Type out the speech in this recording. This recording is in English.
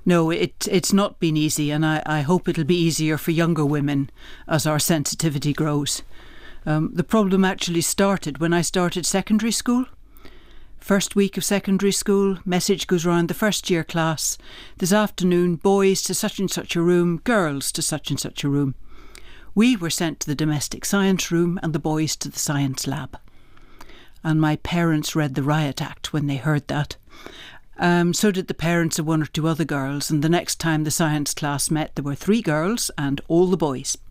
No, it's not been easy, and I hope it'll be easier for younger women as our sensitivity grows. The problem actually started when I started secondary school. First week of secondary school, message goes round the first year class. This afternoon, boys to such and such a room, girls to such and such a room. We were sent to the domestic science room and the boys to the science lab. And my parents read the riot act when they heard that. So did the parents of one or two other girls, and the next time the science class met there were 3 girls and all the boys.